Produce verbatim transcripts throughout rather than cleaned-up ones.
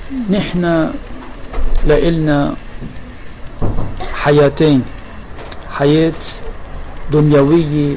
نحن لإلنا حياتين، حياة دنيوية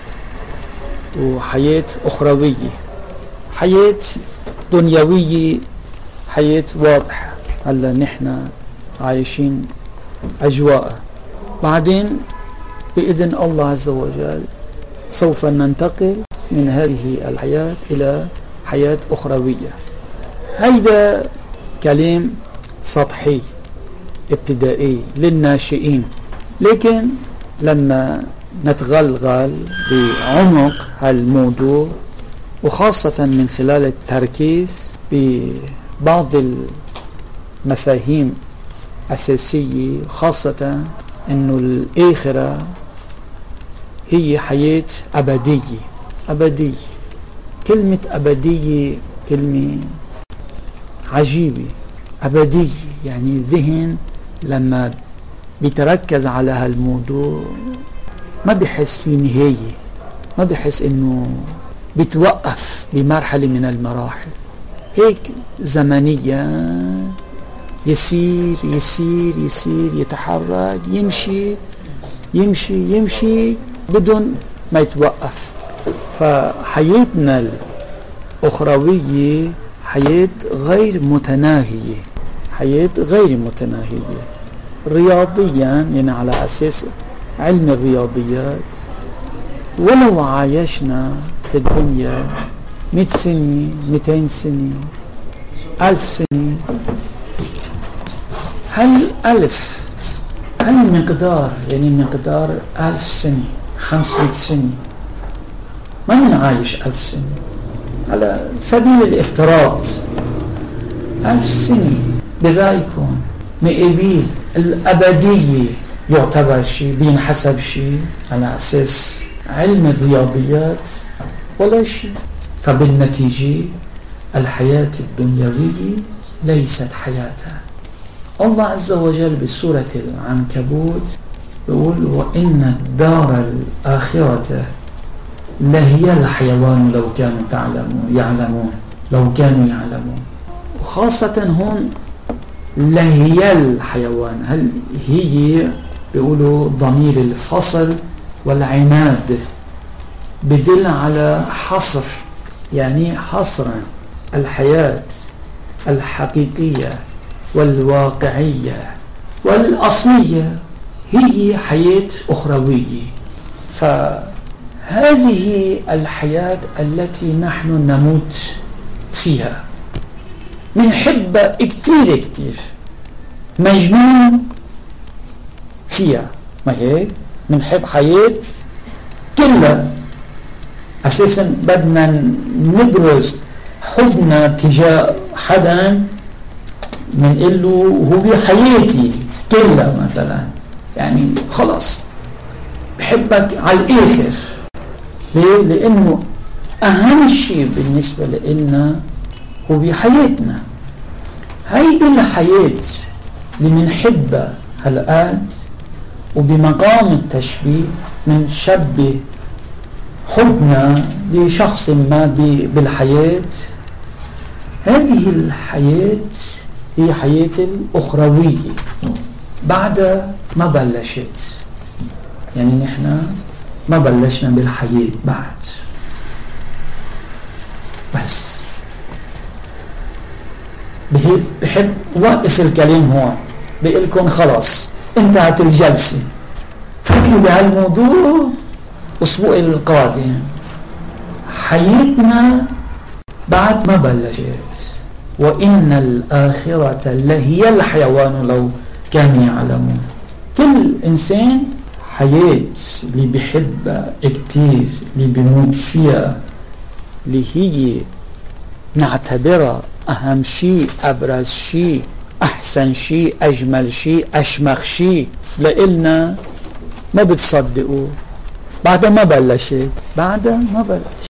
وحياة أخروية. حياة دنيوية حياة واضحة، هلا نحن عايشين أجواء، بعدين بإذن الله عز وجل سوف ننتقل من هذه الحياة إلى حياة أخروية. هيدا كلام سطحي ابتدائي للناشئين، لكن لما نتغلغل بعمق هالموضوع وخاصة من خلال التركيز ببعض المفاهيم أساسية، خاصة أنه الآخرة هي حياة أبدية. أبدية، كلمة أبدية كلمة عجيبة. أبدية يعني ذهن لما بيتركز على هالموضوع ما بيحس في نهاية، ما بيحس انه بيتوقف بمرحلة من المراحل، هيك زمنيا يسير يسير يسير يتحرك يمشي يمشي يمشي بدون ما يتوقف. فحياتنا الأخروية حياة غير متناهية، حياة غير متناهية رياضيا، يعني على أساس علم الرياضيات. ولو عايشنا في الدنيا مئة سنة، مئتين سنة، ألف سنة، هل ألف هل مقدار يعني مقدار ألف سنة خمسمائة سنة ما منعايش ألف سنة على سبيل الافتراض. ألف سنة برأيكم مقابل الأبدية يعتبر شيء، بينحسب شيء على أساس علم الرياضيات ولا شيء؟ فبالنتيجة الحياة الدنيوية ليست حياتها. الله عز وجل بسورة العنكبوت يقول: وإن الدار الآخرة لهي الحيوان لو كانوا تعلمون يعلمون لو كانوا يعلمون. وخاصة هون لهي الحيوان، هل هي بيقولوا ضمير الفصل والعناد بدل على حصر، يعني حصرا الحياة الحقيقية والواقعية والأصلية هي حياة أخروية. فهذه الحياة التي نحن نموت فيها منحب كتير كتير، مجنون فيها، ما هيك؟ منحب حياة كلها. أساسا بدنا نبرز حبنا تجاه حدا منقول له هو حياتي كلها مثلا، يعني خلاص بحبك على الآخر. ليه؟ لأنه أهم شيء بالنسبة لنا هو بحياتنا. هيدي الحياة اللي منحبها هالآن، وبمقام التشبيه منشبه حبنا لشخص ما بالحياة. هذه الحياة هي حياة الأخروية بعد ما بلشت، يعني نحن ما بلشنا بالحياة بعد. بس بحب وقف الكلام هون، بقلكم خلاص انتهت الجلسة، فكروا بهالموضوع أسبوع القادم. حياتنا بعد ما بلشت، وإن الآخرة لهي الحيوان لو كانوا يعلمون. كل إنسان حياة اللي بيحبها كتير، اللي بيموت فيها، اللي هي نعتبرها أهم شيء، أبرز شيء، أحسن شيء، أجمل شيء، أشمخ شيء لإلنا، ما بتصدقوا بعد ما بلشت، بعد ما بلشت.